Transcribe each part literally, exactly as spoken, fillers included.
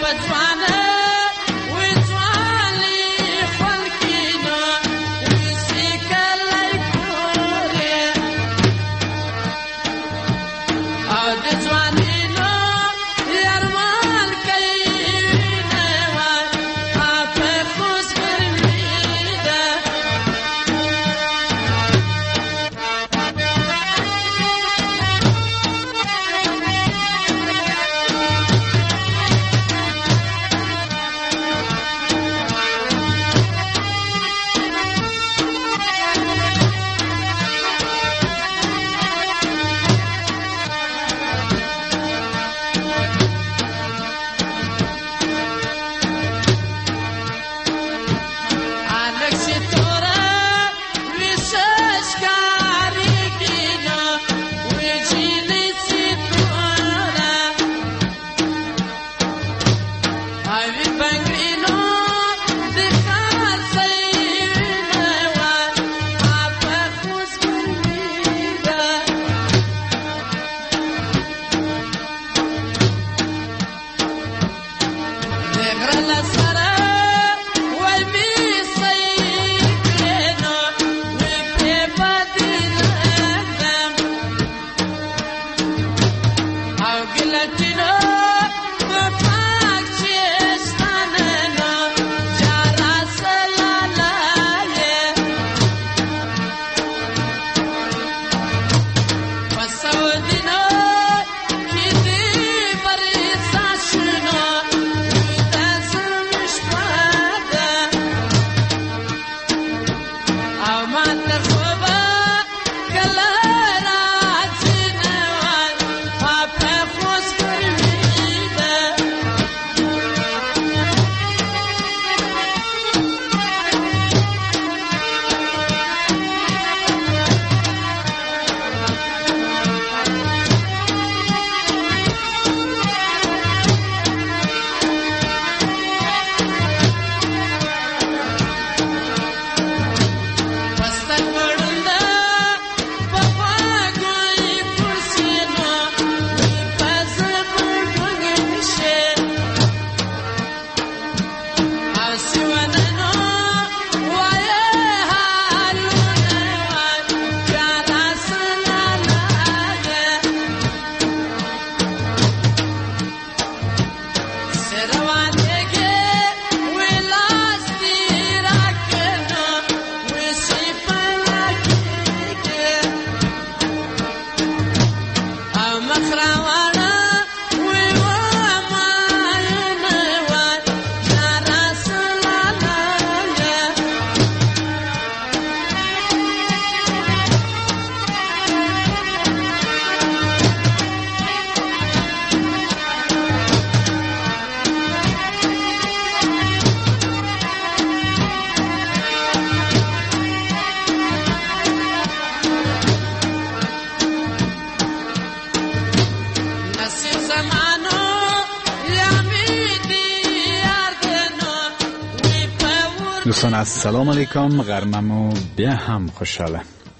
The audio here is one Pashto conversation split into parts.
دوستان السلام علیکم، غرممو بیا هم خوشحاله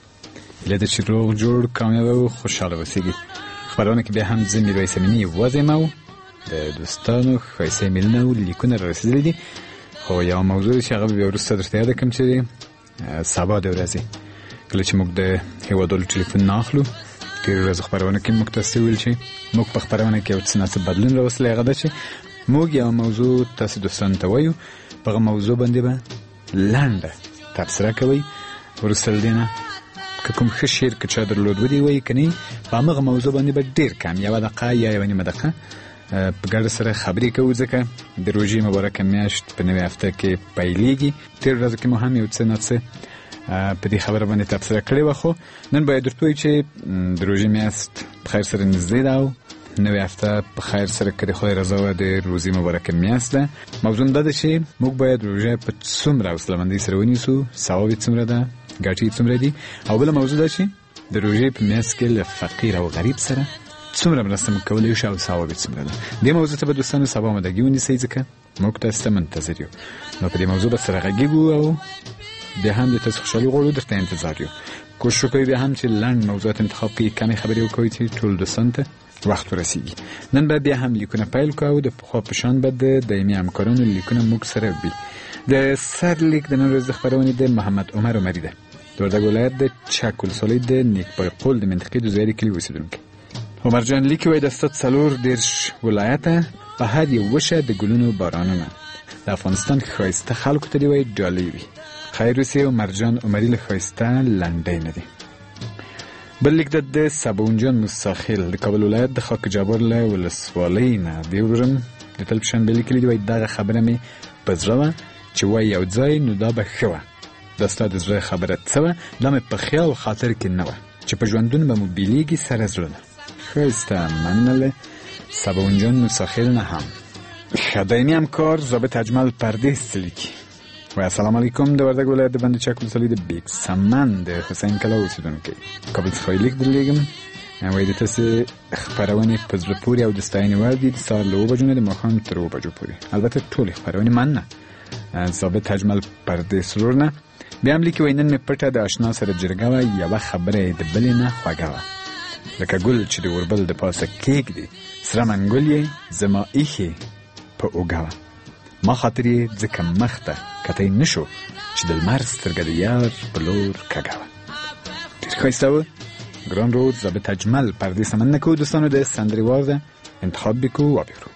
لیده چی روغ جور کامیابه و خوشحاله بسیگی خبرانه که بیا هم زمین رئیس منی وزمو ده دوستانو خیسه میلنه و لیکونه را رسیده لیدی. خو یا موضوعی چه اقا بیا روستا درسته یاده کم چه سبا ده ورزی کلی چه مک ده هیوادول تلیفون ناخلو تیر رز خبرانه که مک تاستی ویل چه مک بخبرانه که وچناس بدلن را وصله اقا ده چه موگ یا موضوع تاسی دوستان توایو بغا موضوع بنده با لنده تبصره کوي ورسل دینه که کوم ښه شعر که چا درلود ودی وایي که نه په همغه موضوع باندې به ډېر کم یوه دقیقه یا یوه نیمه دقیقه په ګډه سره خبرې کوو ځکه د روژې مبارکه میاشت په نوې هفته کې پیلېږي. تېره ورځو کې مو هم یو څه نه څه په دې خبره باندې تبصره کړې وه، خو نن باید درته وایو چې د روژې میاشت په خیر سره نږدې ده او نوې هفته په خیر سره که د خدای رضا وه د روژې مبارکه میاشت ده. موضوع دا ده چې موږ باید روژه په څومره حوصله‌مندۍ سره ونیسو، ثواب یې څومره ده، ګټې یې څومره دي. او بله موضوع ده چې د روژې په میاشت کې له فقیر او غریب سره څومره مرسته موږ کولی شو او ثواب یې څومره ده. دې موضوع ته به دوستانو سبا آمادګي ونیسئ ځکه موږ تاسو ته منتظر یو. نو په دې موضوع به سره غږیږو او بیا هم د تاسو خوشحالي غواړو، درته انتظار یو. کوشش وکړئ بیا هم چې لنډ موضوعات انتخاب کړئ، کمې خبرې وکړئ چې ټول دوستانو ته وخت ورسیږي. نن به بیا هم لیکونه پیل کوو او د پخوا په شان به د دایمي همکارانو لیکونه موږ سره وي. د سر لیک د نن ورځ د خپرونې د محمد عمر عمري ده، د وردګ ولایت د چک ولسوالۍ د نیکبای قول د منطقې د زیاري کلي اوسېدونکی. عمر جان لیکي وایي د ستاد څلور دېرش ولایته په هر یو وشه د ګلونو بارانونه د افغانستان ښایسته خلکو ته دې وایي ډالۍ وي. خیر اوسې عمر جان عمري له ښایسته لنډۍ نه دی. بل لیک د سباون جان موساخیل د کابل ولایت د خاک جبار له ولسوالۍ نه دی. ورم د تل په شان به لیکلي دي وایي دغه خبره مې په زړه وه چې وایي یو ځای نو دا به ښه وه. دا ستا د زړه خبره څه وه؟ دا مې په خیال خاطر کې نه وه چې په ژوندون به مو بیلیږي سره زړه نه. ښایسته مننه له سباون جان موساخیل نه هم. ښه دایمي همکار ضابط اجمل پردیس څه لیکي وایي السلام علیکم. د وردګ ولایت د بند چک ولسوالۍ د بیګ سمن د حسین کلا اوسېدونکی. کابل څخه یې لیک درلېږم. وایي د تاسې خپرونې په زړه پورې او د ستاینې وړ دي. د سهار له اوه بجو نه د ماښام تر اوه بجو پورې، البته ټولې خپرونې مننه. ضابط اجمل پردیس ورور نه بیا هم لیکي وایي نن مې پټه د اشنا سره جرګه وه، یوه خبره یې د بلې نه خوږه وه. لکه ګل چې د اوربل د پاسه کېږدي، سره منګل یې زما ایښې په اوږه وه. ما خاطر یې ځکه مخ ته کتی نه شو چې د لمر سترګه د یار په لور کږه وه. ډېر ښایسته وه. ګران رود ضابط اجمل پردیس مننه کوو. دوستانو د سندرې وار ده، انتخاب بکو و بیرو.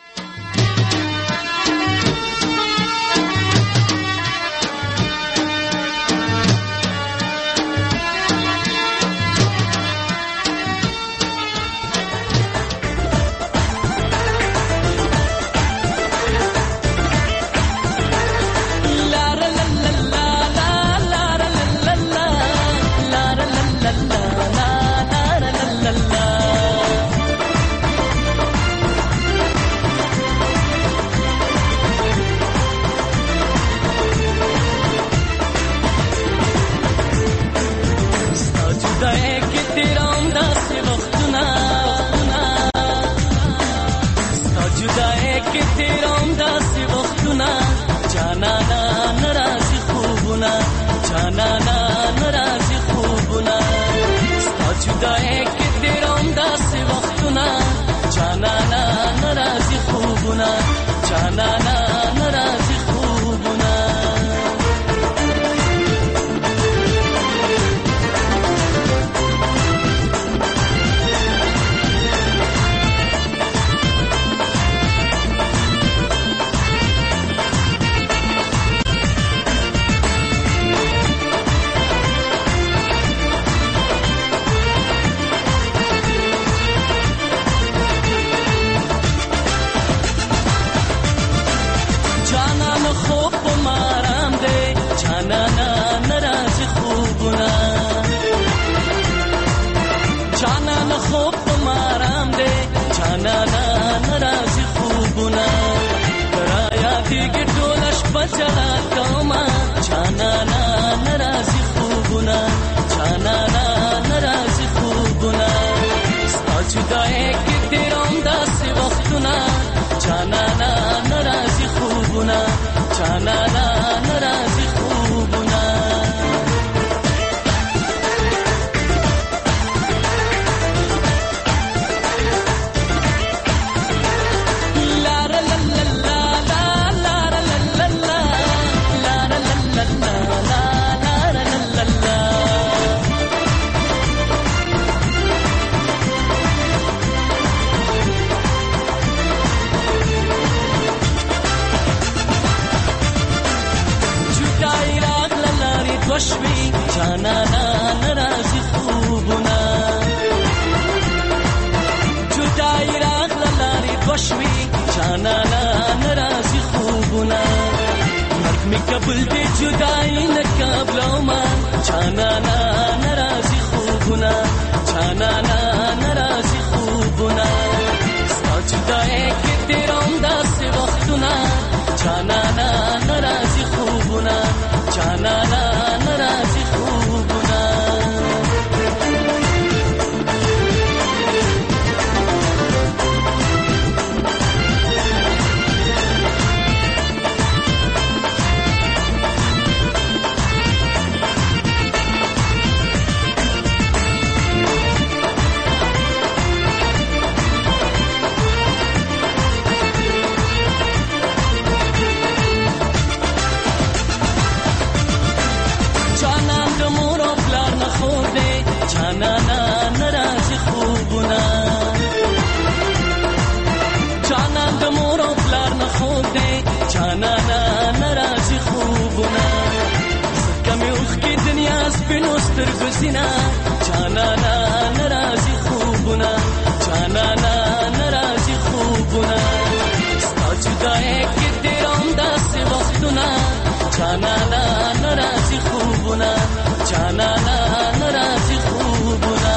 سترګو سینا جانانا ناراضي خوبونه جانانا ناراضي خوبونه ستا جدای کې تیروم داسې وختونه جانانا ناراضي خوبونه جانانا ناراضي خوبونه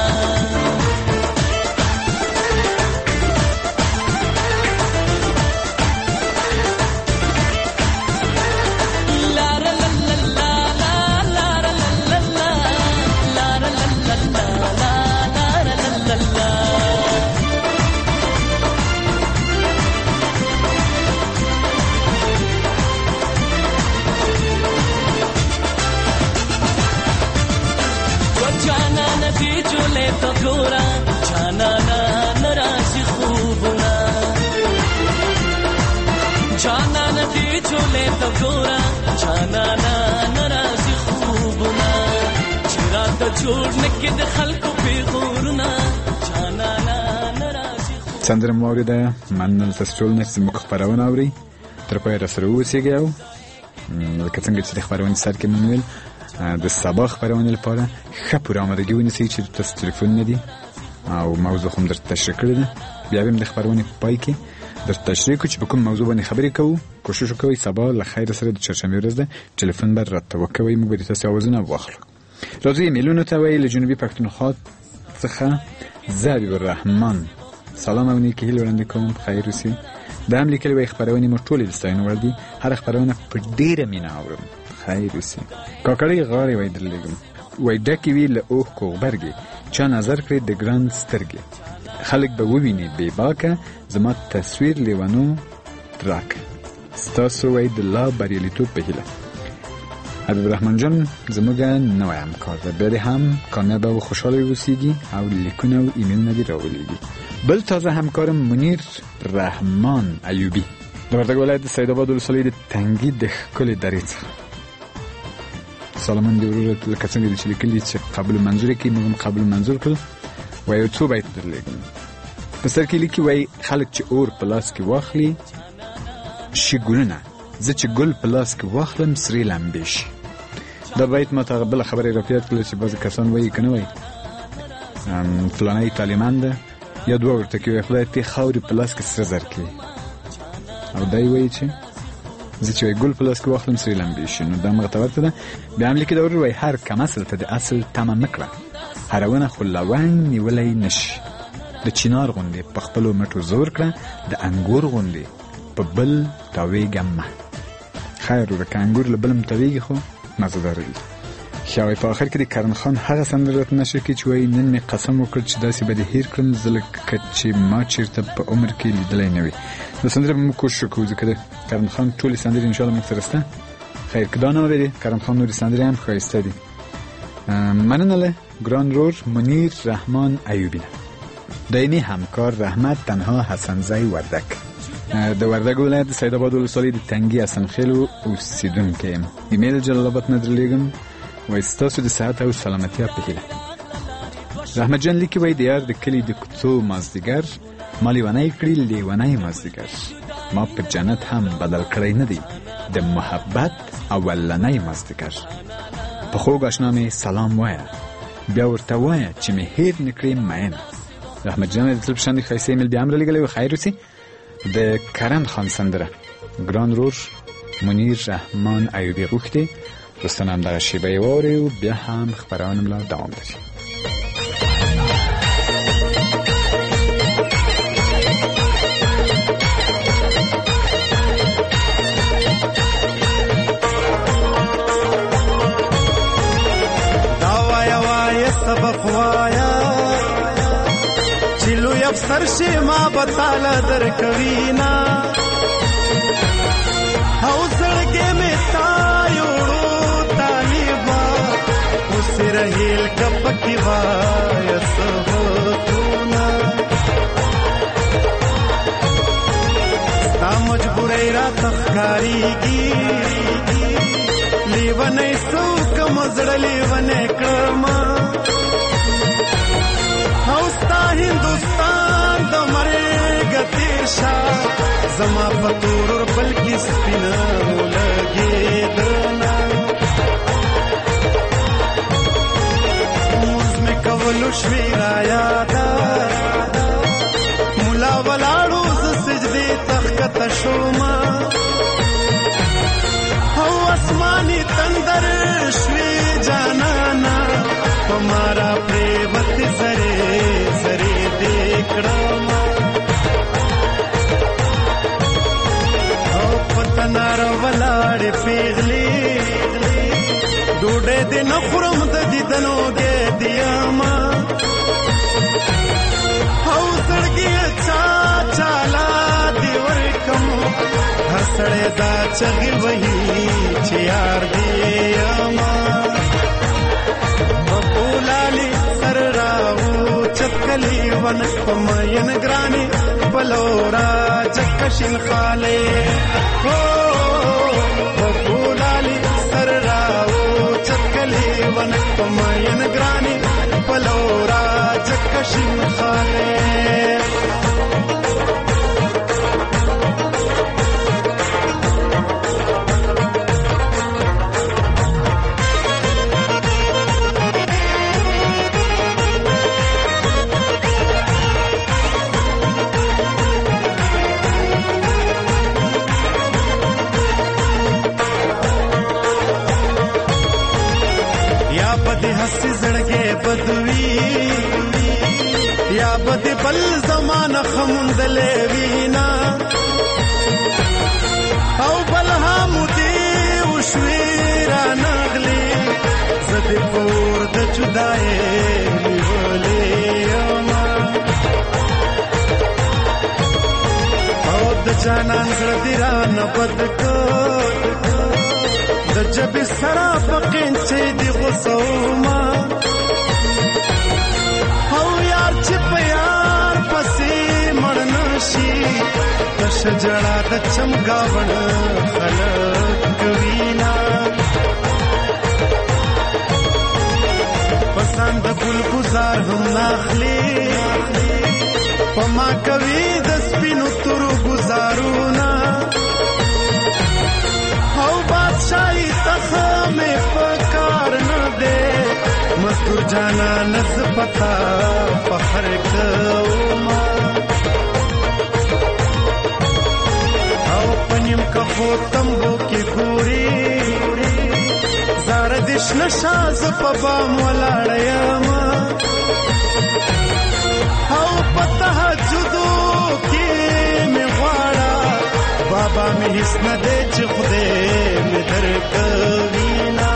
تو ګورا جانانا ناراضي خوبونه جانانا دې چولې تو ګورا جانانا ناراضي خوبونه چیرې ته جوړ نکې د خلکو پیغورونه جانانا ناراضي سندره مورده منل تاسو نه چې مخ خبرونه اوري تر پای را سره وسیږي او لکه څنګه چې خبرونه سر کې منول د سبا خبرونه لپاره ښه پوره آمادګي ونیسئ چې تاسو تلیفون نه دی او موضوع هم درته تشریح کړی ده بیا به د خبرونه په پای کې درته تشریح کوو چې په کوم موضوع باندې خبرې کوو کوشش وکوئ سبا له خیر سره د چهارشنبې ورځ ده ټلیفون به راته وکوئ موږ به تاسو اوازونه واخلو راځئ میلونو ته وایي له جنوبي پښتونخوا څخه زه حبیب الرحمن سلام او نیکې هیلې وړاندې کوم خیر اوسئ دا هم لیکلي وایي خبرونې مو ټولې د ستاینو وړ دي هره خبرونه په ډېره مینه اورم خیر اوسئ کاکړۍ غاړې وای درلېږم وای ډکې وي له اوښکو غبرګې چا نظر کړې د ګران سترګې خلک به وویني بې باکه زما تصویر لیونو راکه ستاسو وای د لا بریالیتوب په هیله حبیب الرحمن جان زموږ نوی همکار ده بیا دې هم کامیابه او خوشحاله اوسیږي او لیکونه او ایمیلونه دې راولېږي بل تازه همکارم منیر رحمان ایوبی د وردګ ولایت د سیدآباد ولسوالۍ د تنګي د ښکلې درې څخه سلامون دی وروره لکه څنګه چې لیکلي چې قبل منظور کې موږ قبل منظور کړل وای یو څو بیت درلېږم په سر کې لیکي وای خلک چې اور په لاس کې واخلي شي ګلونه زه چې ګل په لاس کې واخلم سرې لمبې شي دا بیت ما ته بله خبرې راپیاد کړله چې بعضې کسان وایي که نه وایي فلانی طالبان ده یا دوه ورته کې وایي خدای تې خاورې په لاس کې سره زر کړي او دی وایي چې زه چې وایي ګل په لاس کې واخلم سرې لمبې شي نو دا مغته ورته ده بیا هم لیکي دا ورور وایي هر کم اصل ته د اصل تمه مه کړه هره ونه خو لونګ نیولی نه شي د چینار غوندې په خپلو مټو زور کړه د انګور غوندې په بل تاویږه مه خیر وروره که انګور له بل م تاویږي خو مزهدار وي ښه په آخر کې د کرم خان هغه سندره راته نشر کړي چې وایي نن مې قسم وکړ چې داسې به دې هېر کړم زه لکه چې ما چېرته په عمر کې لیدلی نه وي دا سندره به موږ کوشش وکړو ځکه د کرم خان ټولې سندرې انشاءالله موږ سره شته خیر که دا نه ولري کرم خان نورې سندرې هم ښایسته دي مننه له ګران رور منیر رحمان ایوبی دایمي همکار رحمت تنها حسنزی وردک د وردګ ولایت د سیدآباد ولسوالۍ د تنګي حسنخیلو اوسېدونکی یم ایمیل جلال آباد نه درلېږم وایي ستاسو د صحت او سلامتیا په هیله رحمت جان لیکي وایي د یار د کلي د کوڅو مازدیګر ما لیونی کړي لیونی مازدیګر ما په جنت هم بدل کړی نه دی د محبت اولنی مازدیګر په خوږ اشنا مې سلام وایه بیا ورته وایه چې مې هېر نه کړې مینه رحمت جان د تل په شان د ښایسته ایمیل بیا هم رالیږلی و خیر اوسي د کرم خان سندره ګران رور منیر رحمان ایوبی غوښتې دوستان هم دغه شیبه یې واورئ او بیا هم خپرونه ملا دوام لري دا وایه وایه سبق وایه چې لوی افسر شي ما به تاله درکوینه او زړګې مې ستا یوړو طالبه اوس رهیل که پکې وایه سبقونه ستا مجبورۍ راته ښکارېږي لیونی څوکم زړه لیونی کړمه او ستا هندوستان د مرګ تېر شه زما په تورور بلکې سپینه ولګېدنه کښته شوما او اسماني تندر شوي جانانا پمارا پریوت زره زره دیکړما او پتنار ولاړې پیغلې ډوډۍ دې نه خورم د دیدنو دې دیاما او زړګي چا چالا دی ورکم هر سړی دا چغې وهي چې یار دې یما بولالي سر راو چکلی ون پمین ګرانې بلورا جکشن خاله او بولالي سر راو چکلی ون پمین ګرانې بلورا جکشن خاله بدوی یا بد بل زمانه خمندلې وینا او بل هم دې وشوي را نغلي زد پور د جدای نیولې یما او د جانان زړه دې را نه بد کو د جب سرا پقین چې دی غوسوما او یار چې په یار پسې مړ نشي د شجړه د چمګاوڼ خلک کوینا پسند ګل گزار هم ناخلي پما کوي د سپینو تورو گزارونه او بادشاہی تخم پکار نه دے مزدور جانا نز پتا پخر کوما او پنیم کفو تمبو کی گوری زاردش نشاز پا بام ولاړیما او پتہ جدو کی می غواړه بابا می هیڅ نه دی چې خدای می درکوینا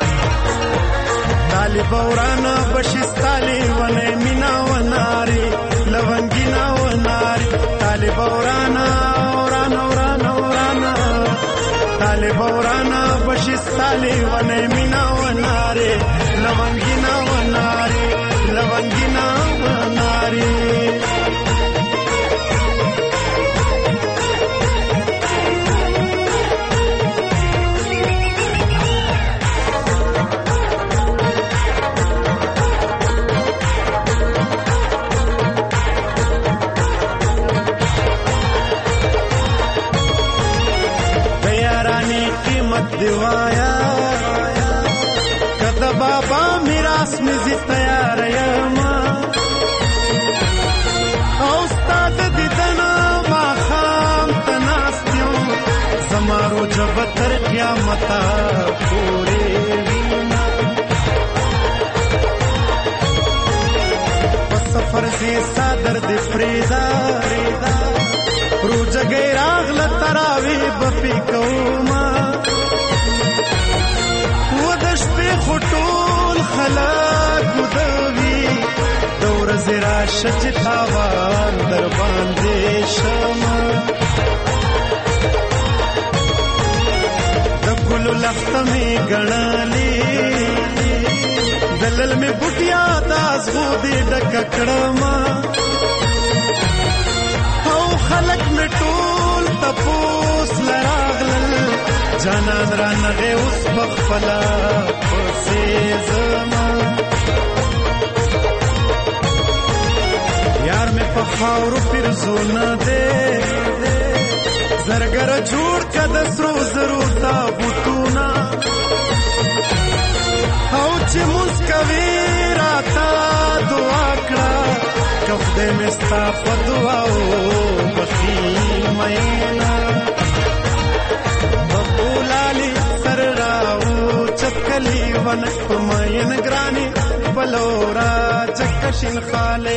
طالب ورانا بشستالی ونه مینا وناری لونگینا وناری طالب ورانا ورانا ورانا ورانا طالب ورانا بشستالی ونه مینا وناری لونگینا وناری لونگینا وناری دیوایا کده بابا میراث مزي تیار یما او استاد دیدنا ما خام تناستیو زمارو جب تر قیامت پوری وینا سفر زی صادر دی فریدا روز غیر اغل تراوی بپی کوما خطول خلاق دوی دور زرا شچ تاوان در باندې شما د ګل لخت می غړالې دلل می بوټیا داس غو دې ډک کړما او خلق می ټول تپوس لراغلل جانان را نغه اوس بخفلا پسې زما یار مې په خاورو پر زونه دے زرګر جوړ کده سرو زرو تابوتونه او چې مسکوي راته دعا کړه کف دې مستا په دعاو بخي مینا خونک په مین ګرانې بلورا جکشین خاله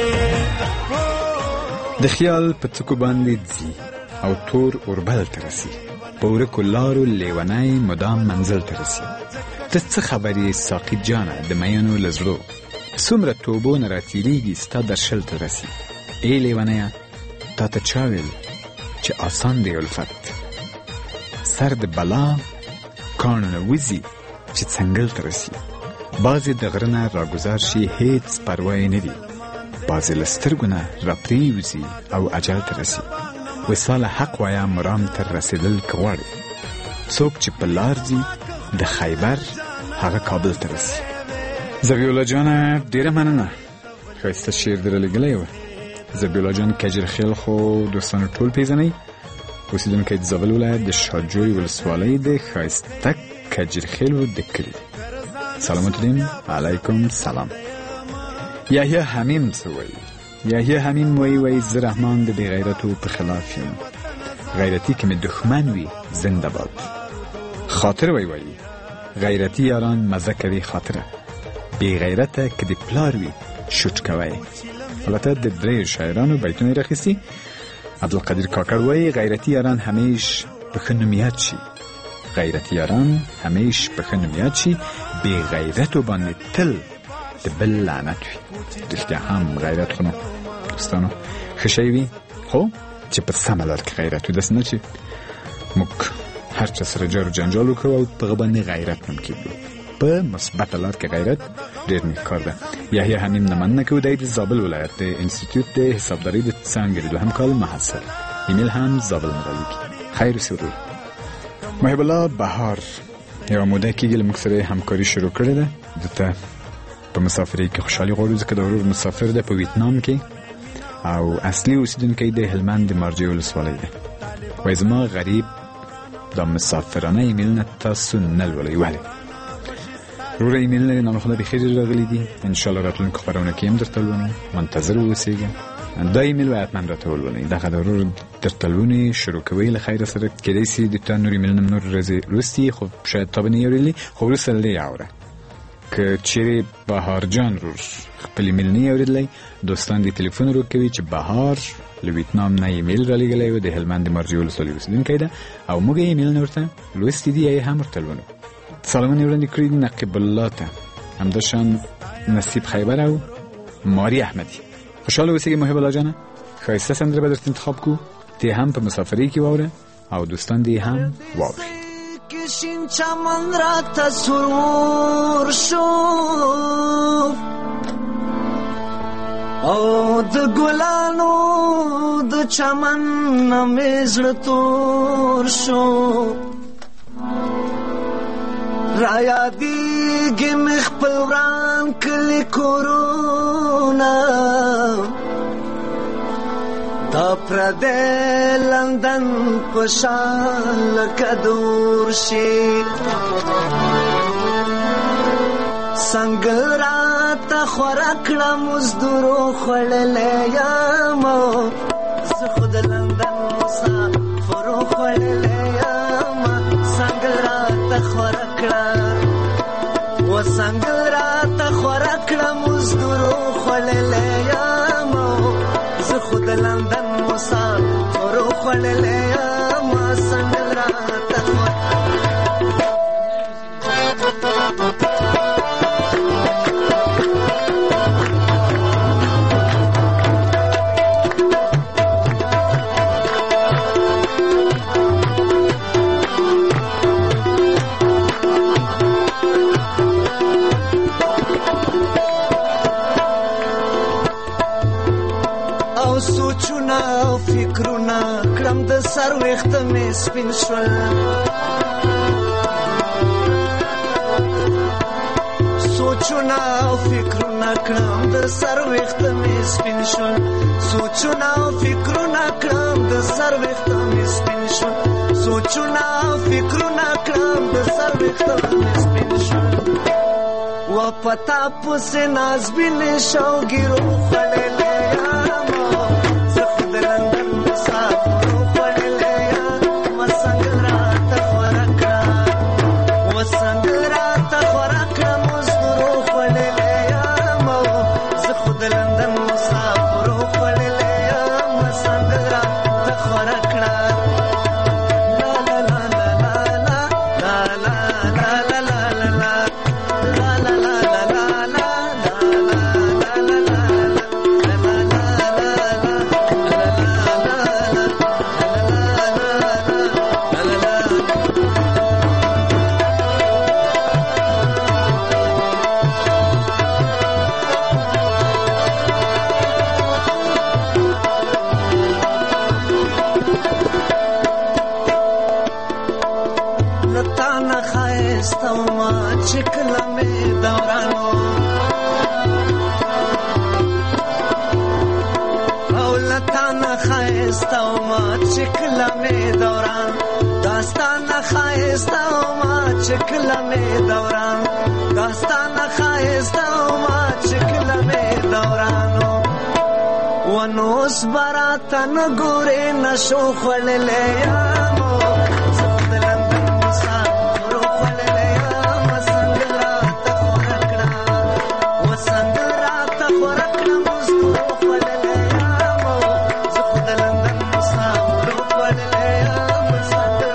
د خیال په څکو باندې ځي او تور اوربل ته رسي په ورکو لارو لیونی مدام منزل ته رسي ته څه خبرې ساقي جانه د میانو له زړو څومره توبو نه راتېرېږي ستا درشل ته رسي ای لیونیه تا ته چا ویل چې آسان دی الفت سر د بلا کاڼو نه وځي چې څنګل ته رسي بعضې د غره نه راګذار شي هېڅ پروا یې نه دي بعضې له سترګو نه راپرېوځي او اجل ته رسي وصال حق وایه مرام تر رسېدل که غواړې څوک چې په لار ځي د خیبر هغه کابل ته رسي زبیوله جانه ډېره مننه ښایسته شعر دې رالیږلی وه زبیوله جان کجرخیل خو دوستانو ټول پیژنئ اوسېدونکی د زابل ولایت د شاجوی ولسوالۍ د ښایسته کجرخیلو د کلي سلامت دین علیکم سلام یحیی حمیم څه وایي یحیی حمیم وایي وایي زه رحمان د بې غیرتو په خلاف یم غیرتي که مې دښمن وي زنده باد خاطر وایي وایي غیرتي یاران مزه کوي خاطره بې غیرته که د پلار وي شوټ کوی البته د درې شاعرانو بیتونه یې راخیستي عبدالقدیر کاکړ وایي غیرتي یاران همیش په ښه نوم یاد شي غیرتي یاران همیش په ښه نوم یاد شي بې غیرتو باندې تل د بل لعنت وي رښتیا هم غیرت خو نو دوستانو ښه شی وي خو چې په سمه لار کې غیرت وي داسې نه چې موږ هر چا سره جار و جنجال وکړو او په هغه باندې غیرت هم کېږو په مثبته لار کې غیرت ډېر نیک کار ده یحیی حمیم نه مننه کوو دی د زابل ولایت د انسټیټیوټ د حسابدارۍ د څانګې د دوهم کال محصل ایمیل هم زابل نه رالیږي خیر اوسې ورور محب الله بهار یوه موده کېږي له موږ سره همکاري شروع کړې ده ده ته په مسافرۍ کې خوشحالي غواړو ځکه د ورور مسافر ده په ویتنام کې او اصلي اوسېدونکی د هلمند د مارجې ولسوالۍ ده وایي زما غریب دا مسافرانه ایمیلونه تاسو نه لولئ ولې ورور ایمیلونه یې نامخونه بېخي ډېر راغلي دي انشاءالله راتلونکو خپرونه کې هم درته لولو منتظر واوسېږه دا ایمیل باید حتما راته ولولئ دغه د ورور درته لونې شروع کوئ له خیره سره کېدای سي د تا نور ایمیلونه نور ورځې وروستي خو شاید تا به نه یې اورېدلي خو وروسته له دې اوره که چیرې بهار جان رور خپل ایمیل نه یې اورېدلی دوستان دې تلیفون ورو کوي چې بهار له ویتنام نه ایمیل رالیږلی و د هلمند د مارجې ولسوالۍ اوسېدونکی ده او موږ یې ایمیلونه ورته لوستي دي یا یې هم ورته لولو سلامونه یې وړاندې کړي دي نقیب الله ته همداشان نصیب خیبر او ماری احمدي خوشحاله اوسېږئ محب الله جانه ښایسته سندره به درته انتخاب کړو ته هم په مسافرۍ کې واوره او دوستان دې هم واوري کشین چمن را تصور شو او د ګلانو د چمن مې زړه تور شو را یادېږي مې خپل وران کلي کورونه دا پردی لندن په شان لکه دور شي څنګه راته خوره کړه مزدورو خوړلی یم زه خو د لندن مسافرو خوړلی یم څنګه راته خوره کړه و څنګه راته خوره کړه مزدورو خوړلی یم زه خو د لندن مسافرو خوړلی یم څنګه راته خوره فکرونه کړم د سر ویښته مې سپین شول سوچونه او فکرونه کړم د سر ویښته مې سپین شول سوچونه او فکرونه کړم د سر ویښته مې سپین شول سوچونه او فکرونه کړم د سر ویښته مې سپین شول و پتا پسې نازبین شوګیرو خوړلی Come on. لطانا خایستا ما چکلا می دورانو او لطانا خایستا ما چکلا می دوران داستانا خایستا ما چکلا می دوران داستانا خایستا ما چکلا می دورانو ونوس براتن ګورې نشو خړلې یامو زود لندن مسافر خړلې یم څنګه راته خورکړه وڅنګه راته خورکړه مزو خړلې یامو زود لندن مسافر خړلې یم څنګه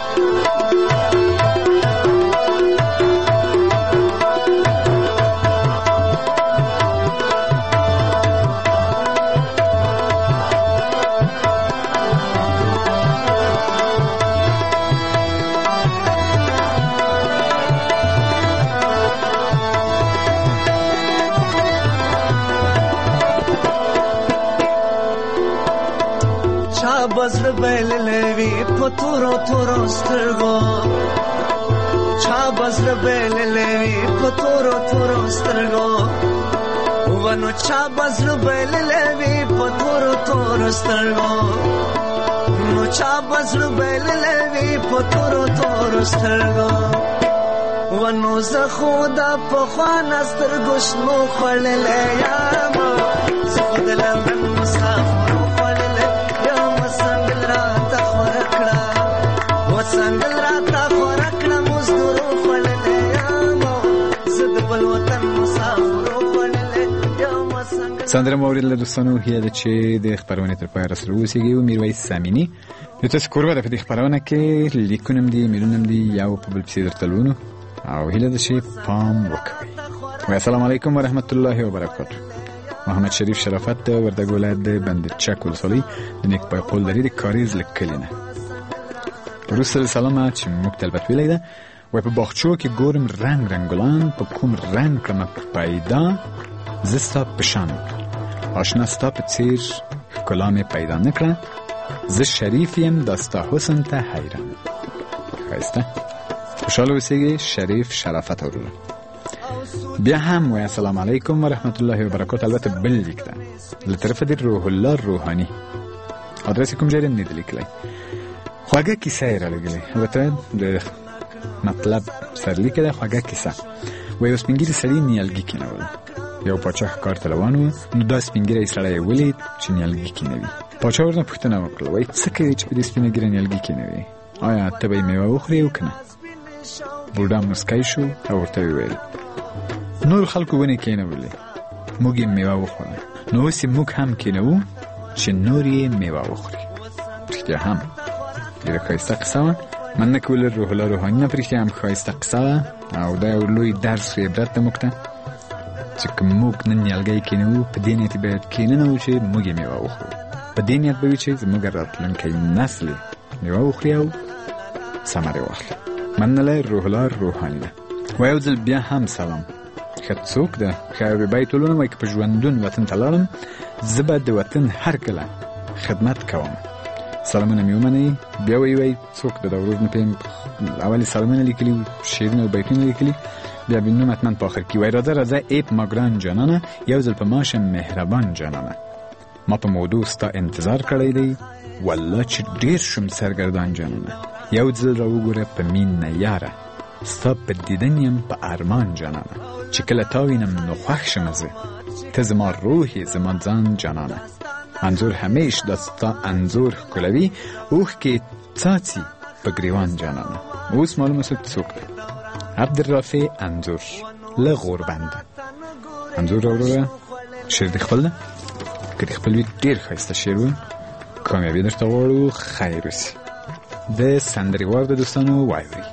بزر بیل لوی پتورو تورو سترگو چا بزر بیل لوی پتورو تورو سترگو ونو چا بزر بیل لوی پتورو تورو سترگو نو چا بزر بیل لوی پتورو تورو سترگو ونو زخودا پخوانا سترگو شنو خړلې یامو زخود لندن مسافر څنګه راته خورکړه مزدورو خړلې یامو زد بل وطن مسافر خړلې یامو څنګه سندره مورید له دوستانو هیله ده چې د خبرونه تر پای رسول اوسېږي او میرویس سامینی د تاسو کوربه د دې خبرونه کې لیکونم دي میلونم دي یو په بل پسې درتلونو او هیله ده چې پام وکړئ. السلام علیکم ورحمت الله وبرکاته. محمد شریف شرافت د وردګ ولایت د بند چک ولسوالۍ د نیک پای قول لري د کاریز لکلینه. وروسته سلامه چې موږ تلبت ویلی ده وای په باغچو کې ګورم رنگ رنگلان په کوم رنگ کړمه پیدا زه ستا په شان آشنا ستا په څیر ښکلا مې پیدا نه کړه زه شریف یم دا ستا حسن ته حیران. ښایسته خوشحاله اوسېږئ. شریف شرافت وروره. بیا هم وای السلام علیکم ورحمت الله وبرکاته. البته بل لیک ده له طرفه د روح الله روحانی. ادرس کوم ځای نه دی لیکلی. خواږه کیسه یې رالیږلې، البته د مطلب سرلیکه ده. خواږه کیسه وایي یو سپین ږیري سړي نیالګي کینول. یو پاچا ښکار ته روان و، نو دا سپین ږیری سړی ولید چې نیالګي کینوي. پاچا ورنه پوښتنه وکړه وایي څه کوې چې په دې سپینه ږیره نیالګي کینوي؟ آیا ته به یې میوه وخورې او که نه؟ بوډا مسکی شو او ورته یې وویل نور خلکو ونې کینولې، موږ یې میوه وخوړه، نو اوس یې موږ هم کینوو چې نور یې میوه وخوري. رښتیا هم ډېره ښایسته قصه وه. مننه کول روح الله روحاني نه، په رښتیا هم ښایسته قصه وه او دا یو لوی درس و عبرت ده موږ ته چې که موږ نن نیالګی کینوو په دې نیت باید کیننه و چې موږ یې میوه وخورو. په دې نیت به وي چې زموږ راتلونکی نسل یې میوه وخوري او ثمرې واخلي. مننه له روح الله روحاني ده. و یو ځل بیا هم سلام. ښه څوک ده؟ خیر بیت ولونه وایي که په ژوندون وطن ته لاړم زه به د وطن هر کله خدمت کوم. سلامونه مې ومنئ. بیا وایي وایي څوک ده؟ دا ورور نه پوهېږم. اول یې سلامونه لیکلي، شعرونه او بیتونه لیکلي، بیا به نوم حتما په آخر کې وایي راځه راځه ایب ما ګران جانانه، یو ځل په ما شه مهربان جانانه. ما په موضوع ستا انتظار کړی دی، والله چې ډېر شوم سرګردان جانانه. یو ځل را وګوره په مینه یاره، ستا په دیدن یم په ارمان جانانه. چې کله تا وینم نو خوښ شمه زه، ته زما روح یې زما ځان جانانه. انځور همیش دا ستا انځور ښکلوي، اوښکې څاڅي په ګریوان جانانه. اوس معلومه شو څوک دی. عبدالرافع انځور له غوربنده. انځور وروره شعر دې خپل ده؟ که دې خپل وي ډېر ښایسته شعر و. کامیابي درته غواړو، خیر اوسي. د سندرې وار د دوستانو وایوري.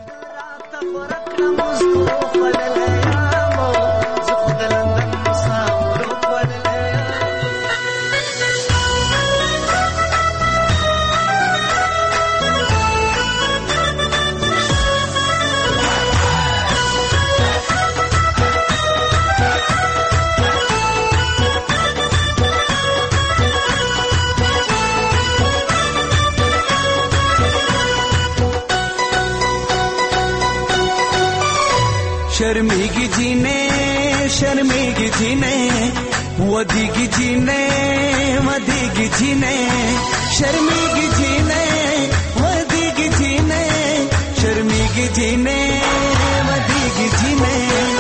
शर्मिगी जीने शर्मिगी जीने वदीगी जीने वदीगी जीने शर्मिगी जीने वदीगी जीने शर्मिगी जीने वदीगी जीने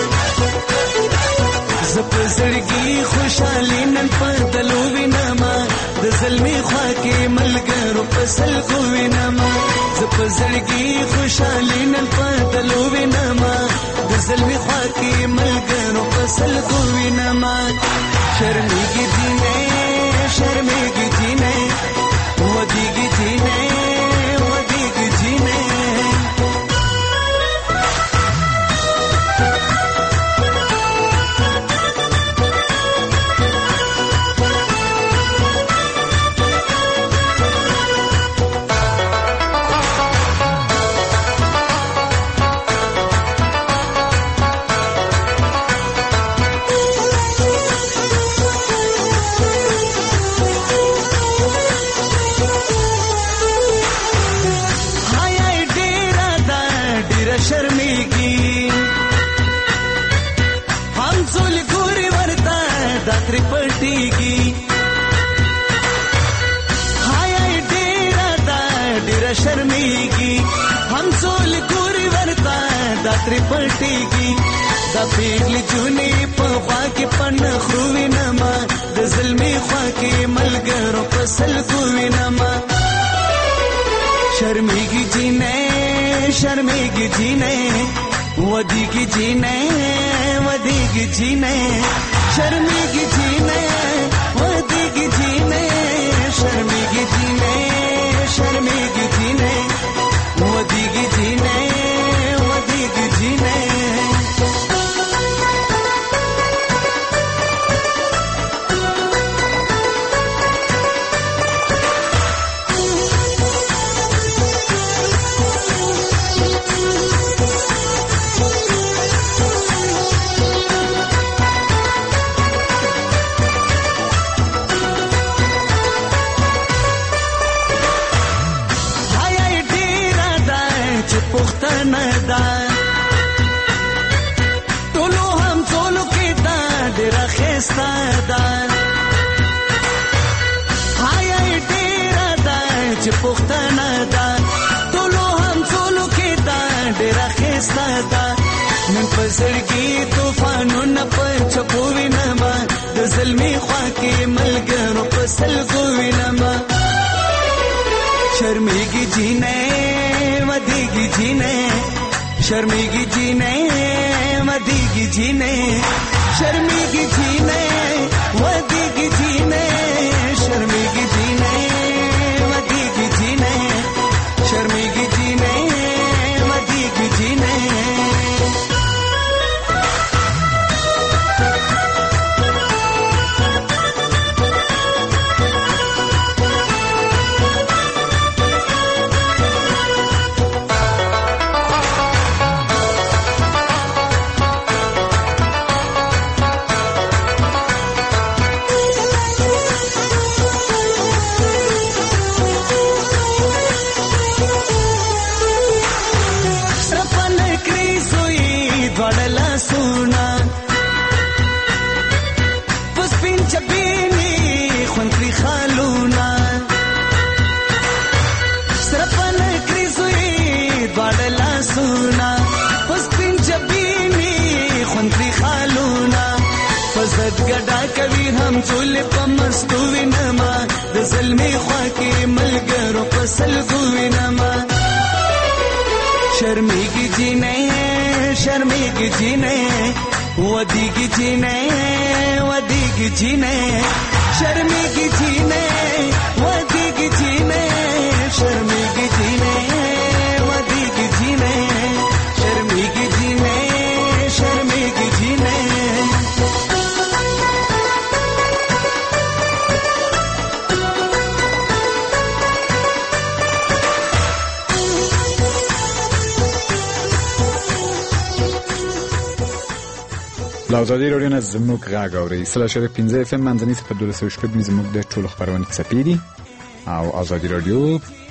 زپ زړګي خوشالي نن پدلو وینما د زلمي خوا کې ملګرو پسل کو وینما زپ زړګي خوشالي نن پدلو وینما د زلمي خوا کې ملګرو پسل کو وینما شرمېږي دینه شرمېږي دینه ودیږي دینه ودیږي دینه शर्मिगी हम सोल गोरी वर्ता दात्री पलटेगी दा पेगली जूनी पवा के पन खुवी नमा द ज़ल्मी ख्वा के मलगरों पसल खुवी नमा शर्मिगी जीने शर्मिगी जीने वदीगी जीने वदीगी जीने शर्मिगी जीने वदीगी जीने शर्मिगी जीने शर्मिगी जीने वदीगी जीने वदीगी जीने टोलो हम टोलो के डेरा खेस्ता हाय डेरा दाच पुख्ताना दा टोलो हम टोलो के डेरा खेस्ता नन पसरगी तूफानों न पछपोवी नमा द ज़ल्मी ख्वा के मलगरों पसल गोवी नमा शर्मिगी जीने वदीगी जीने शर्मिगी जीने वदीगी जीने शर्मिगी जीने वदीगी जीने शर्मिगी जीने वदीगी जीने शर्मिगी जीने वदीगी जीने गड़ा कभी हम चूल्हे पर मस्तूवी नमा द ज़ल्मी ख्वा के मलगरों पसल गुवी नमा शर्मिगी जीने शर्मिगी जीने वदीगी जीने वदीगी जीने शर्मिगी जीने वदीगी जीने शर्मिगी जीने वदीगी जीने शर्मिगी जीने शर्मिगी जीने لازادی رادیو نه زموږ غږ اورئ سل اشاریه پنځه اف ام منځنۍ صفر دولس او شپږ زموږ د ټولو خپرونې څپې دي او ازادي رادیو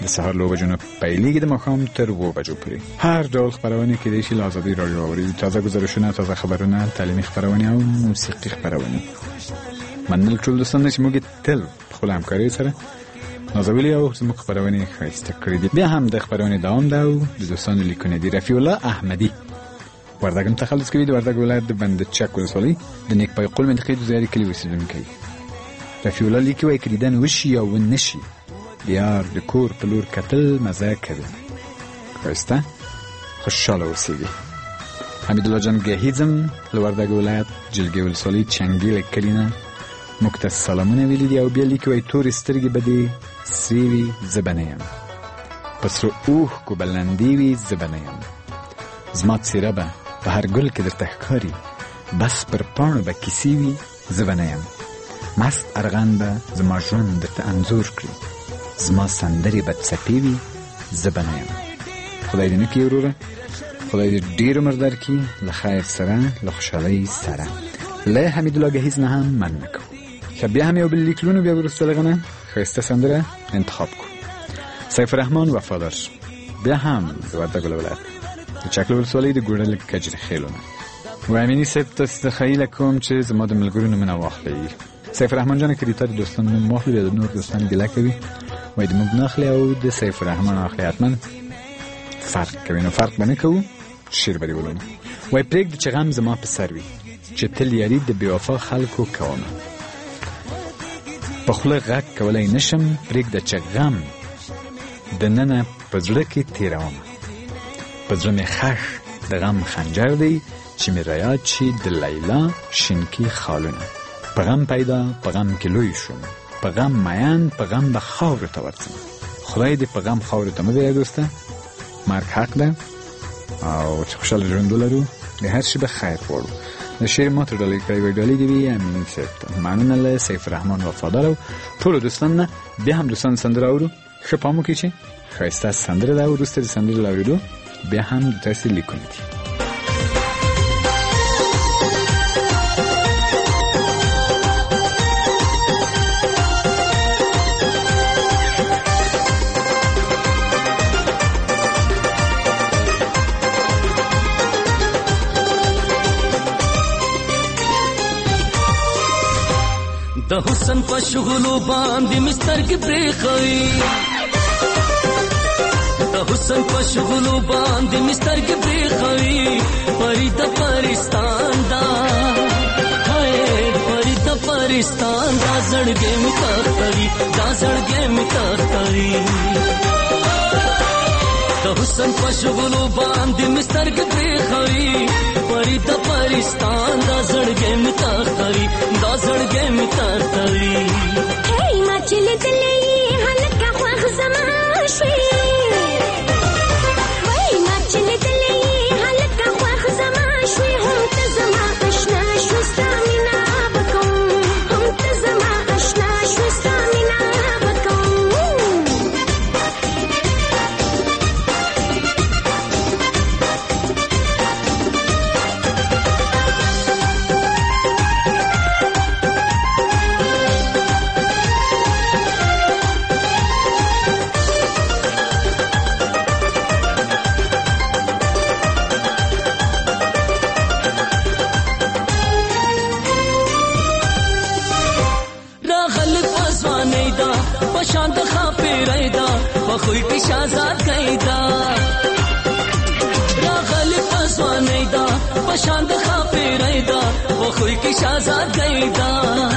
د سهار له بجو نه پیلېږي د ماښام تر اوه بجو پورې. هر ډول خپرونې کېدای شي له ازادي راډیو واورئ. تازه ګزارشونه، تازه خبرونه، تعلیمي خپرونې او موسیقي خپرونې. مننه ټول دوستانو چې موږ تل په خپله همکارۍ سره نازولي او زموږ خپرونې ښایسته کړي دي. بیا هم د خپرونې دوام ده او د دوستانو لیکونه دي. رفیع الله احمدي وردګ هم تخلص کوي، د وردګ ولایت د بند چک ولسوالۍ د نیک پای قول منطقې د زیارې کلي اوسېدونکی. رفیع الله لیکي وایي که لیدن وشي یا ونه شي، د یار د کور په لور کتل مزه کوي. ښایسته خوشحاله اوسېږي. حمیدالله جان ګهیځم له وردګ ولایت جلګې ولسوالۍ چنګېړې کلي نه موږ ته سلامونه ویلي دي او بیا لیکي وایي تورې سترګې به دې سرې وي زه به نه یم، په سرو اوښکو به لندې وي زه به نه یم، زما څېره به په هر ګل کې درته ښکاري، بس پر پاڼو به کیسې وي زه به نه یم، مست ارغند به زما ژوند درته انځور کړي، زما سندرې به څپې وي زه به نه یم. خدای دې نه کړي وروره، خدای دې ډېر عمر درکړي له خیر سره له خوشحالۍ سره. له حمیدالله ګهیځ نه هم مننه کوو. ښه بیا هم یو بل لیکلونو بیا وروسته له هغه نه ښایسته سندره انتخاب کړو. سیف الرحمن وفادار بیا هم د وردګ ولایت د چکله ولسوالۍ د ګوړل کجري خیلو نه وایي امیني صاحب تاسې څخه هیله کوم چې زما د ملګرو نومونه واخلئ. سیف الرحمن جان که دې تا د دوستانو نوم واخلي بیا د نور دوستان ګیله کوي وایي د موږ نه اخلي او د سیف الرحمن اخلي حتما فرق کوي. نو فرق به نه کوو، شعر به دې ولولو. وایي پرېږده چې غم زما په سر وي، چې تل یاري د بېوفا خلکو کومه، په خوله غږ کولی نشم، پرېږده چې غم د ننه په زړه کې تېروم، په زړه مې خښ د غم خنجر دی چې مې رایاد شي د لیلا شینکي خالونه، په غم پیدا په غم کې لوی شوم، په غم مین په غم به خاورو ته ورځم. خدای دې په غم خاورو ته مه بیایه دوسته، مرګ حق ده او چې خوشحاله ژوند ولرو. د هر شي به خیر غواړو. د شعر ما ته ډالۍ کړی وی ډالۍ دې وي امین صاحب ته. مننه له سیف الرحمن وفادار او ټولو دوستانو نه. بیا هم دوستان سندره اورو. ښه پام وکړئ چې ښایسته سندره ده. وروسته د سندرې له اورېدو بیا هم د تاسې لیکونه دي. د حسن په شغلو باندې مسترګې برېښوي، د حسن په شغلو باندې مسترګې برېښوي، پری د پرستان دا هاي پری د پرستان دا زړګې مې تختوي، دا زړګې مې تختوي. د حسن په شغلو باندې مسترګې برېښوي، پری د پرستان دا زړګې مې تختوي، دا زړګې مې تختوي. هی ما چې لیدلې هلکه خوښ زما شوې، وای ما چې لیدلې هلکه خوښ زما شوې، هم ته زما اشنا شوې ستا مینه به کوم، هم ته زما اشنا شوې ستا مینه به کوم. شانت خاپیرای دا بخوی کی شازاد گئی دا، راغل پسوانی دا بشانت خاپیرای دا بخوی کی شازاد گئی دا.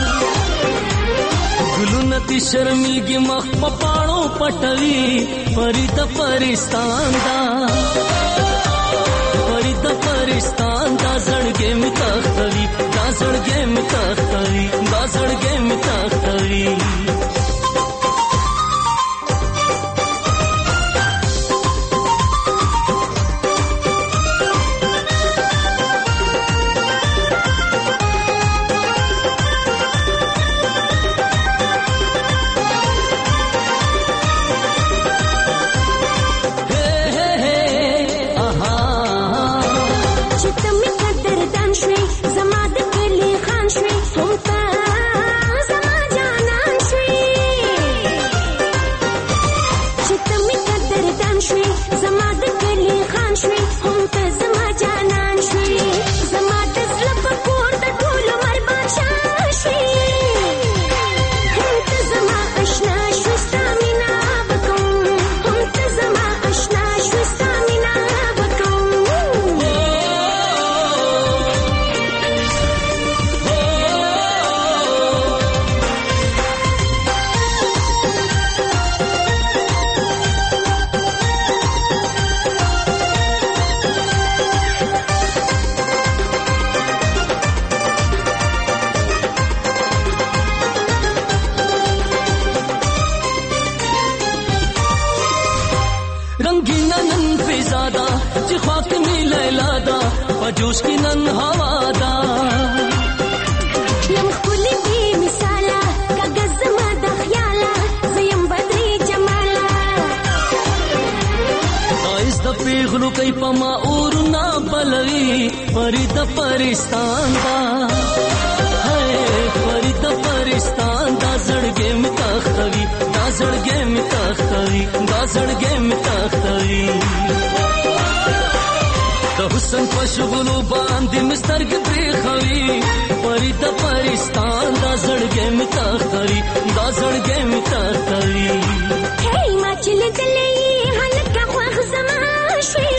گلونه تی شرمیږي مخ په پاڼو پټوي، پری د پرستان دا پری د پرستان دا زړګې مې تختوي، دا زړګې مې تختوي، دا زړګې مې تختوي. زما د کلی خان شوې، هم ته زما جانان شوې. جان شوي زما د کلی خان شوي هم ته زما جانان شوي زما د زړه په کور د ټول عمر بادشاه شوي هم ته زما اشنا شوي ستا مینا بکوم هم ته زما اشنا شوي ستا مینا بکوم रंगीना नन फिजादा जी ख्वाब में लैलादा पजोश की नन हवादा یم خلی بی مثالا کاغذ زما د خیالا زیم بدری جمالا آئس د پیغلو کئی پما اور نا بلوی پری د پرستان دا ہے پری د پرستان دا زړګې می تختوي دا زړګې می تختوي دا زړګې می تختوي د حسن پښغلو باندې مسترګ پرې خوي پری د پرستان دا زړګې می تختوي دا زړګې می تختوي هی ما چې لیدلې هلکه خوښ زما شوي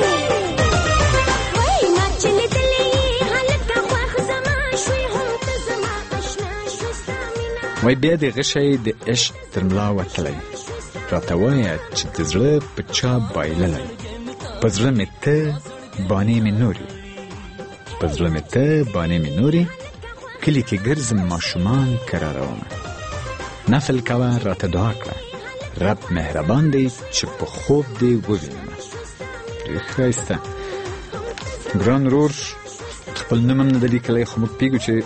وای ما چې لیدلې هلکه خوښ زما شوي هم ته زما اشنا شوي ستا مینا وای بیا د غشی د عشق تر ملا وتلی راته وایه چې د زړه په چا بایللی په زړه مې ته بانې مې نورې په زړه مې ته بانې مې نورې کلي کې ګرځم ماشومان کرارومه نفل کوه راته دعا کړه رب مهربان دی چې په خوب دی ووینمه ډېر ښایسته ګران ورور خپل نوم هم نه ده لیکلی خو موږ پوهېږو چې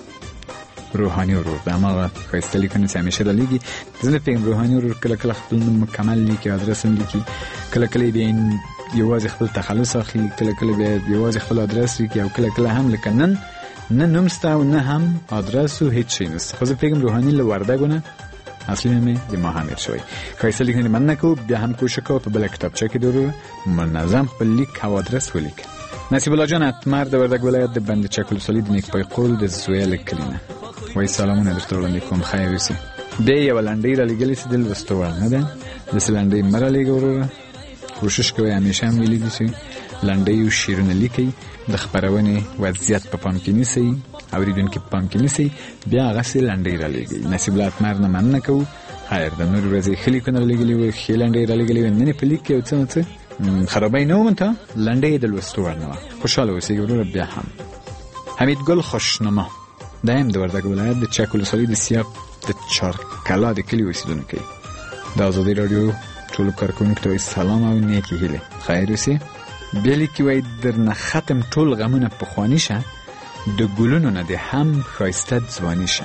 روحاني ورور د هماغه ښایسته لیکنو چې همیشه رالیږي زه نه پوهېږم روحاني ورور کله کله خپل نوم مکمل لیکي ادرس هم لیکي کله کله بیا یوازې خپل تخلص اخلي کله کله بیا یوازې خپل ادرس لیکي او کله کله هم لکه نن نه نوم سته او نه هم ادرس و هیڅ شی نسته خو زه پوهېږم روحاني له وردګو نه اصلي نوم یې د ما حامد شوی ښایسته لیکنې مننه کوو بیا هم کوشش کوه په بله کتابچه کې د ورور منظم خپل لیک او ادرس ولیکه نصیب الله جان اتمر د وردګ ولایت د بند چک ولسوالۍ د نیکپای قول د زویه له کلي نه وایي سلامونه درته وړاندې کوم خیر اوسې بیا یې یوه لنډۍ رالیږلې چې د لوستو وړ نه ده داسې لنډۍ مه رالیږه وروره کوشش کوئ همیشه هم ویلي دي چې لنډۍ او شعرونه لیکئ د خپرونې وضعیت په پام کې نیسئ اورېدونکي په پام کې نیسئ بیا هغسې لنډۍ رالیږئ نصیب الله اتمر نه مننه کوو خیر د نورې ورځې ښه لیکونه رالیږلي وو ښې لنډۍ رالیږلې وې نن یې په لیک کې یو څه نه څه خرابی نه ومنته لنډۍ د لوستو وړ نه وه خوشحاله اوسئ وروره بیا هم حمیدګل خوشنما دا هم د وردګ ولایت د چک ولسوالۍ د سیاق د چارکلا د کلي اوسېدونکی د ازادۍ راډیو ټولو کارکوونکو ته وایي سلام او نیکې هیلې خیر اوسې بیا لیکي وایي درنه ختم ټول غمونه پخواني شه د ګلونو نه دې هم ښایسته ځواني شه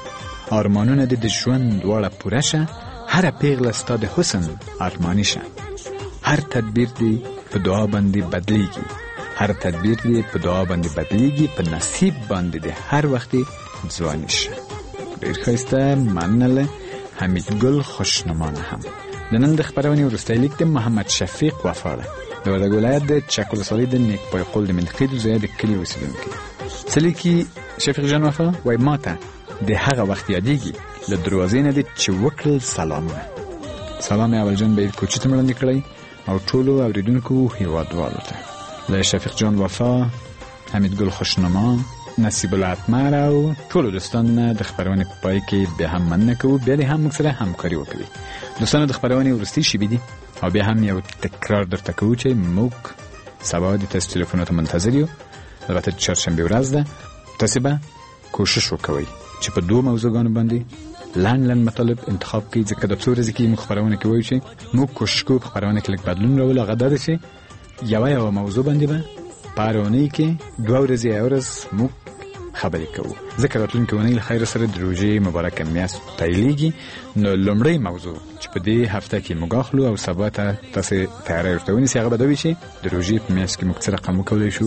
آرمانونه دې د ژوند دواړه پوره شه هره پیغله ستا د حسن ارماني شه هر تدبیر دې په دعا باندې بدلیږي هر تدبیر دې په دعا باندې بدلیږي په نصیب باندې دې هر وخت ځواني شه ډېر ښایسته مننه حمیدګل خوشنمانه هم د نن د خپرونې وروستی لیک د محمد شفیق وفا ده د وردګ ولایت د چک ولسوالۍ د نیکپای قول د منقي د زویه د کلي اوسېدونکی څه لیکي شفیق جان وفا وایي ما ته د هغه وخت یادېږي له دروازې نه دې چې وکړل سلامونه سلام یې اول جان به یې کوچي ته وړاندې کړی او ټولو اورېدونکو هېوادوالو ته له شفیق جان وفا حمیدګل خوشنما نصیب الله اتمر او ټولو دوستانو نه د خپرونې په پای کې بیا هم مننه کوو بیا دې هم موږ سره همکاري وکړي دوستانو د خپرونې وروستۍ شیبې دي او بیا هم یو تکرار درته کوو چې موږ سبا د تاسو تلیفونو ته منتظر یو البته د چهارشنبې ورځ ده تاسې به کوشش وکوئ چې په دوه موضوعګانو باندې لنډ لنډ مطالب انتخاب کړئ ځکه د څو ورځې کې موږ خپرونه کې وایو چې موږ کوشش کوو په خپرونه کې لږ بدلون راولو هغه دا ده چې یوه یوه موضوع باندې به په هره اونۍ کې دوه ورځې یوه ورځ موږ خبرې کوو ځکه راتلونکې اونۍ له خیره سره د روژې مبارکه میاشت پیلېږي نو لومړۍ موضوع چې په دې هفته کې موږ اخلو او سبا ته تاسې تیاری ورته ونیسئ هغه به دا وي چې د روژې په میاشت کې موږ څه رقم وکولی شو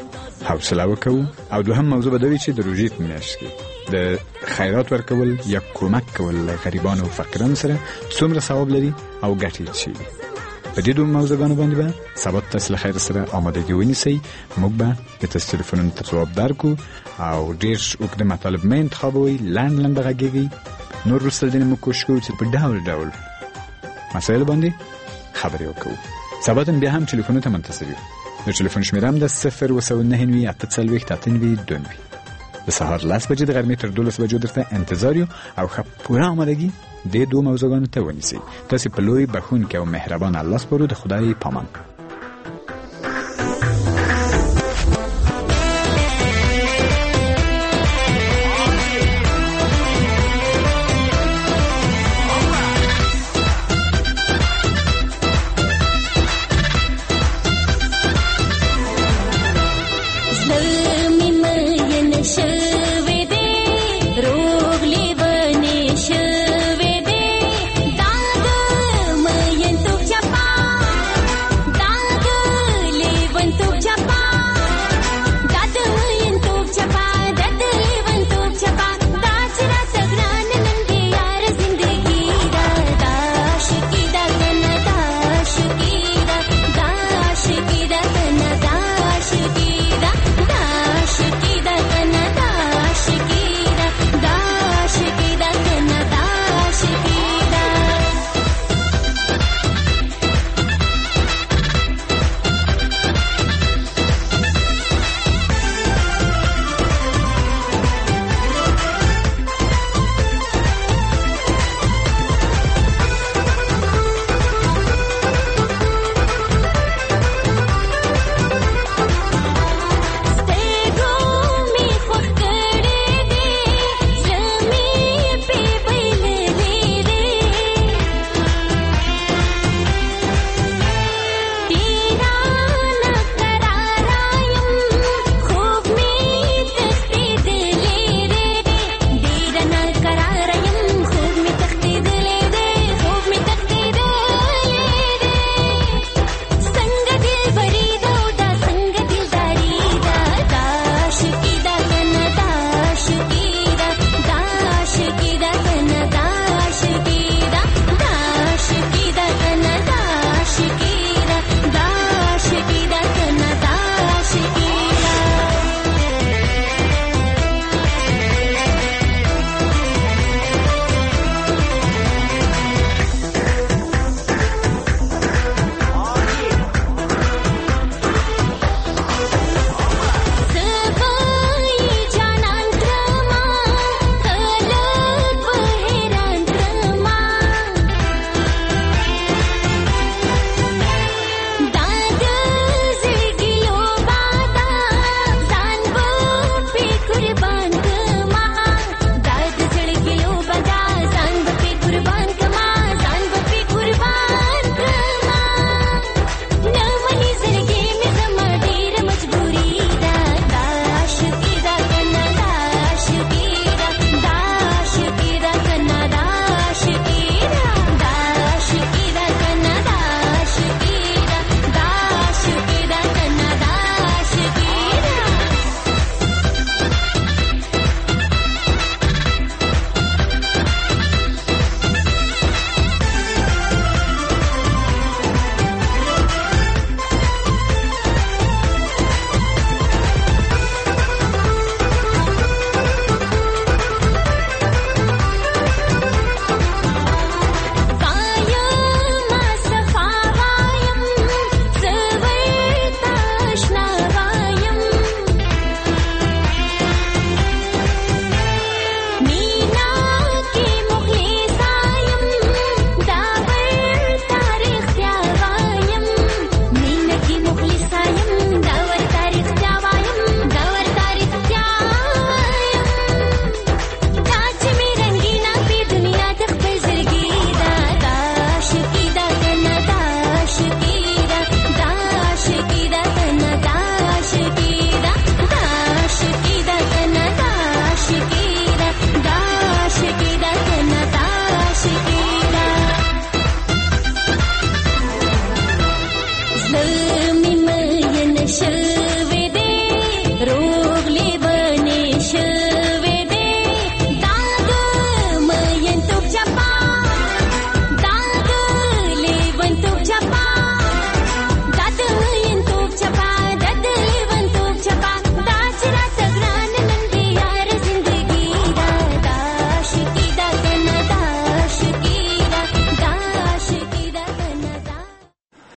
حوصله وکوو او دوهم موضوع به دا وي چې د روژې په میاشت کې د خیرات ورکول یا کمک کول غریبانو او فقیرانو سره څومره ثواب لري او ګټې چی دي په دې دوه موضوعګانو باندې به سبا تاسو له خیر سره آمادګي ونیسئ. موږ به د تاسو ټلیفونونو ته ځواب درکو او ډېر اوږد مطالب مې انتخابوي، لنډ لنډ غږیږي. نور وروسته دې موږ کوشش کوو چې په ډول ډول مسایل باندې خبرې وکړو. سبا بیا هم ټلیفونونو ته منتظر یو. د ټلیفون شمیره هم د صفر اوه سوه نهه نوي اته څلوېښت اته نوي دوه نوي. د سهار لس بجې د غرمې تر دولس بجو درته انتظار یو او ښه پوره آمادګي دې دوه موضوعګانو ته ونیسئ. تاسې په لوی بښونکي او مهربان الله سپارو. د خدای پامان.